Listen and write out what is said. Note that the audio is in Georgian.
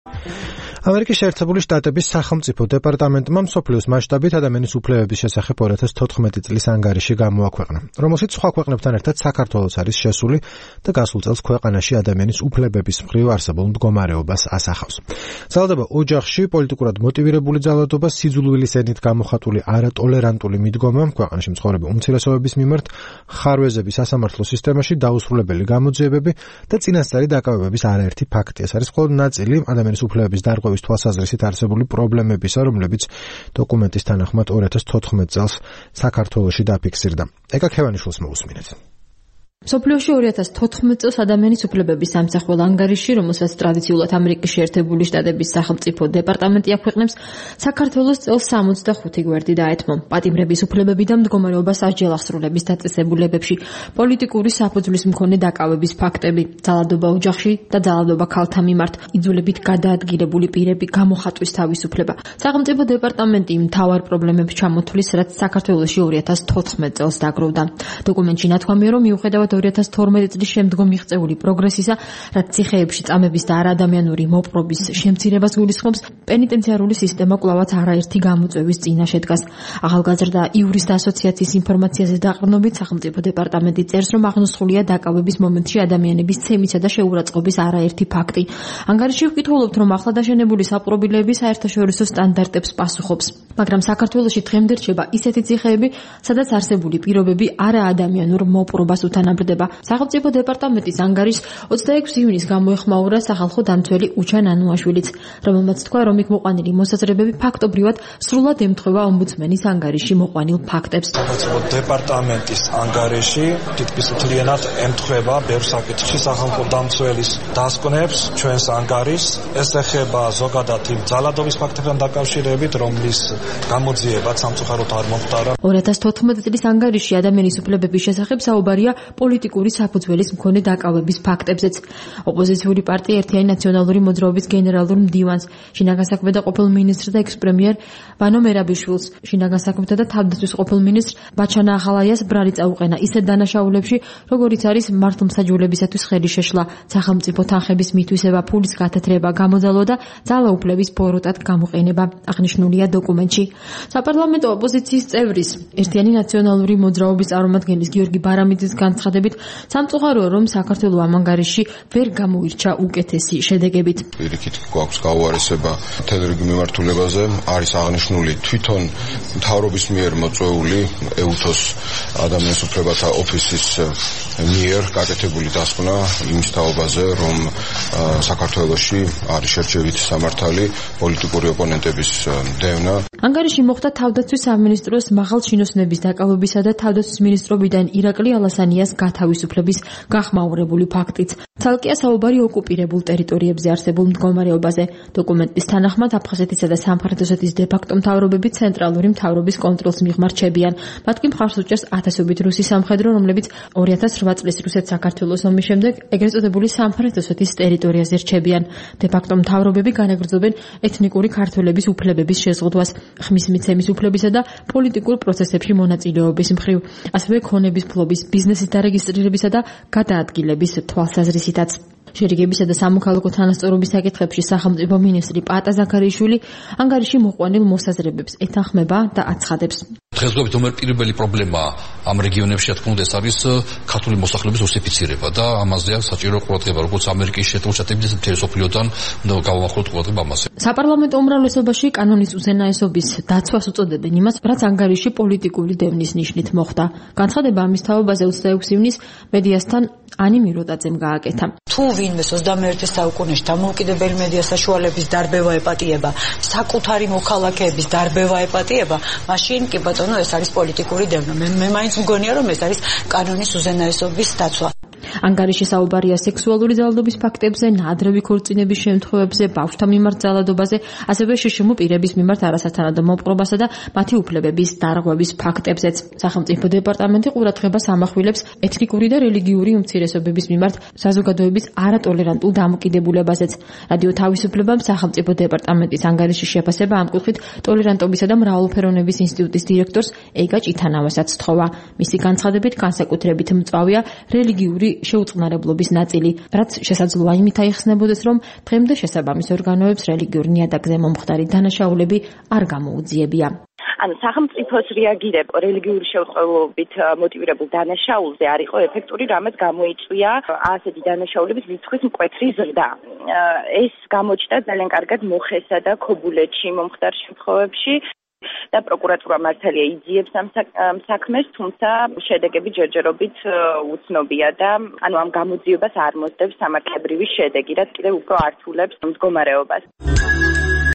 ამერიკის შეერთებული შტატების სახელმწიფო დეპარტამენტმა მსოფლიოს მასშტაბით ადამიანის უფლებების შესახებ 2014 წლის ანგარიში გამოაქვეყნა, რომელშიც სხვა ქვეყნებთან ერთად საქართველოს არის შესული და გასულ წელს ქვეყანაში ადამიანის უფლებების მხრივ არსებულ მდგომარეობას ასახავს. ძალადობა ოჯახში, პოლიტიკურად მოტივირებული ძალადობა, სიძულვილის ენით გამოხატული არატოლერანტული მიდგომა, ქვეყანაში მცხოვრები უმცირესობების მიმართ, ხარვეზები სასამართლო სისტემაში, დაუსრულებელი გამოძიებები და წინასწარი დაკავებების არაერთი ფაქტი. ეს არის მხოლოდ ნაწილი ადამიანის უფლებების დარღვევის თვალსაზრისით არსებული პრობლემებისა, რომლებიც დოკუმენტის თანახმად 2014 წელს საქართველოში დაფიქსირდა. ეკა ქევანიშვილს მოусმინეთ. მსოფლიოში 2014 წელს ადამიანის უფლებების სამსახურ ანგარიში, რომელსაც ტრადიციულად ამერიკის შეერთებული შტატების სახელმწიფო დეპარტამენტი აქვეყნებს, საქართველოს წელს 65 გვერდი დაეთმო. პატიმრების უფლებები და მდგომარეობას ასჯელახსრულების დაწესებულებებში, პოლიტიკური საფუძვლის მქონე დაკავების ფაქტები, ძალადობა ოჯახში და ძალადობა ქალთა მიმართ, იძულებით გადაადგილებული პირები გამოხატვის თავისუფლება. სახელმწიფო დეპარტამენტი მთავარ პრობლემებს ჩამოთვლის, რაც საქართველოში 2014 წელს დაგროვდა. დოკუმენტში ნათქვამია, რომ მიუხედავად 2012 წლის შემდგომ მიღწეული პროგრესისა, რაც ციხეებში წამების და არაადამიანური მოპყრობის შემცირებას გულისხმობს, პენიტენციარული სისტემა კვლავაც არაერთი გამოწვევის წინაშე დგას. ახალგაზრდა იურისტთა ასოციაციის ინფორმაციაზე დაყრდნობით, სახელმწიფო დეპარტამენტი წერს, რომ აღნოსხულია დაკავების მომენტში ადამიანების ცემისა და შეურაცხყოფის არაერთი ფაქტი. ანგარიში ვკითხულობთ, რომ ახლა დაშენებული საპყრობილეები საერთაშორისო სტანდარტებს პასუხობს, მაგრამ საქართველოში დღემდე რჩება ისეთი ციხეები, სადაც არსებული პირობები არაადამიანურ მოპყრობას უთანაბრდება. სახელმწიფო დეპარტამენტის ანგარიშს 26 ივნის გამოეხმაურა სახალხო დამცველი უჩან ანუაშვილიც, რომელმაც თქვა, რომ იქ მოყვანილი მოსაზრებები ფაქტობრივად სრულად ემთხვევა ომბუდსმენის ანგარიში მოყვანილ ფაქტებს. სახელმწიფო დეპარტამენტის ანგარიში თითქმის მთლიანად ემთხვევა ბევრ საკითხში სახალხო დამცველის დასკვნებს, ჩვენს ანგარიშს. ეს ეხება ზოგადად იმ ძალადობის ფაქტებთან დაკავშირებით, რომლის გამოძიებაც სამწუხაროდ არ მომხდარა. 2014 წლის ანგარიში ადამიანის უფლებების შესახებ საუბარია პოლიტიკური საფუძველის მქონე დაკავების ფაქტებზეც. ოპოზიციური პარტია ერთიანი ნაციონალური მოძრაობის გენერალურ მდივანს, შინაგან საქმეთა და ყოფილ მინისტრ და ექს-პრემიერ ვანო მერაბიშვილს, შინაგან საქმეთა და თავდაცვის ყოფილ მინისტრ ბაჩანა ახალაიას ბრალი წაუყენა ისეთ დანაშაულებში, როგორიც არის მართლმსაჯულებისათვის ხელი შეშლა, სახელმწიფო თანხების მითვისება, ფულის გათეთრება, გამოძალვა და ძალაუფლების ბოროტად გამოყენება, აღნიშნულია დოკუმენტში. საპარლამენტო ოპოზიციის წევრის, ერთიანი ნაციონალური მოძრაობის წარმომადგენლის გიორგი ბარამიძის განცხადებით, სამწუხაროა, რომ საქართველო ამ ანგარიში ვერ გამოირჩა უკეთესი შედეგებით. პირიქით გვაქვს გაუარესება მთელი რიგი მიმართულებაზე, არის აღნიშნული თვითონ მთავრობის მიერ მოწვეული EUTOS ადამიანის უფლებათა ოფისის მიერ გაკეთებული დასკვნა იმის თაობაზე, რომ საქართველოში არის შერჩევითი სამართალი პოლიტიკური ოპონენტების დევნა. ანგარიში მოხდა თავდაცვის სამინისტროს მაღალჩინოსნების დაკავებისა და თავდაცვის მინისტრობიდან ირაკლი ალასანიას გათავისუფლების გახმაურებული ფაქტიც. ცალკეა საუბარი ოკუპირებულ ტერიტორიებზე არსებულ მდგომარეობაზე. დოკუმენტის თანახმად აფხაზეთისა და სამხრეთ ოსეთის დე-ფაქტო მთავრობები ცენტრალური მთავრობის კონტროლს მიღმარჩებიან. მათ კი მხარს უჭერს ათასობით რუსი სამხედრო, რომლებიც 2008 წლის რუსეთ-საქართველოს ომის შემდეგ ეგრეთ წოდებული სამხრეთ ოსეთის ტერიტორიაზე რჩებიან. დე-ფაქტო მთავრობები განაგრძობენ ეთნიკური ქართველების უფლებების შეზღუდვას, ხმის მიცემის უფლებისა და პოლიტიკურ პროცესებში მონაწილეობის მხრივ, ასევე ქონების ფლობის, ბიზნესის დარეგისტრირებისა და გადაადგილების თვალსაზრისითაც. შერიგებისა და სამოქალაქო თანასწორობის საკითხებში სახელმწიფო მინისტრი პატა ზაქარიშვილი ანგარიში მოყვანილ მოსაზრებებს ეთანხმება და აცხადებს. დღესდღეობით პირველი პრობლემა ამ რეგიონებში, რა თქმა უნდა, ეს არის ქართული მოსახლეობის რუსიფიცირება და ამაზე საჭირო ყურადღება, როგორც ამერიკის შეერთებული შტატების მთელი სოფლიოდან უნდა გავამახვილოთ ყურადღება ამაზე. საპარლამენტო უმრავლესობაში კანონის უზენაესობის დაცვას უწოდებენ იმას, რაც ანგარიში პოლიტიკური დევნის ნიშნით მოხდა. განცხადება ამის თაობაზე 26 ივნის მედიასთან ანი მიროდაძემ გააკეთა. თუ ვინმე 21 საუკუნეში დამოუკიდებელი მედია საშუალების დარბევა ეპატიება, საკუთარი მოქალაქეების დარბევა ეპატიება, მაშინ კი ბატონო ეს არის პოლიტიკური დევნა. მე მაინც მგონია, რომ ეს არის კანონის უზენაესობის დაცვა. ანგარიში საუბარია სექსუალური ძალადობის ფაქტებზე, ნადრევი ქორწინების შემთხვევებზე, ბავშვთა მიმართ ძალადობაზე, ასევე შშმ პირების მიმართ არასათანადო მოპყრობასა და მათი უფლებების დარღვევის ფაქტებზეც. სახელმწიფო დეპარტამენტი ყურადღებას ამახვილებს ეთნიკური და რელიგიური უმცირესობების მიმართ საზოგადოების არატოლერანტულ დამოკიდებულებაზეც. რადიო თავისუფლებამ სახელმწიფო დეპარტამენტის ანგარიშის შეფასება ამ კუთხით ტოლერანტობისა და მრავალფეროვნების ინსტიტუტის დირექტორს ეკა ჭითანავასაც სთხოვა. მისი განცხადებით, განსაკუთრებით მწვავეა რელიგიური შეუწყნარებლობის ნაწილი, რაც შესაძლოა იმით აიხსნებოდეს, რომ დღემდე შესაბამის ორგანოებს რელიგიურ ნიადაგზე მომხდარი დანაშაულები არ გამოუძიებია. ანუ სახელმწიფოს რეაგირება რელიგიური შეუწყებლობით მოტივირებულ დანაშაულზე არ იყო ეფექტური, რამაც გამოიწვია ასეთი დანაშაულების რიცხვის მკვეთრი ზრდა. ეს გამოჩნდა ძალიან კარგად მოხესა და ქობულეთში მომხდარ შემთხვევებში და პროკურატურა მართალია იძიებს ამ საქმეს, თუმცა შედეგები ჯერჯერობით უცნობია და ანუ ამ გამოძიებას არ მოსდევს სამართლებრივი შედეგი, რაც კიდევ უფრო ართულებს მდგომარეობას.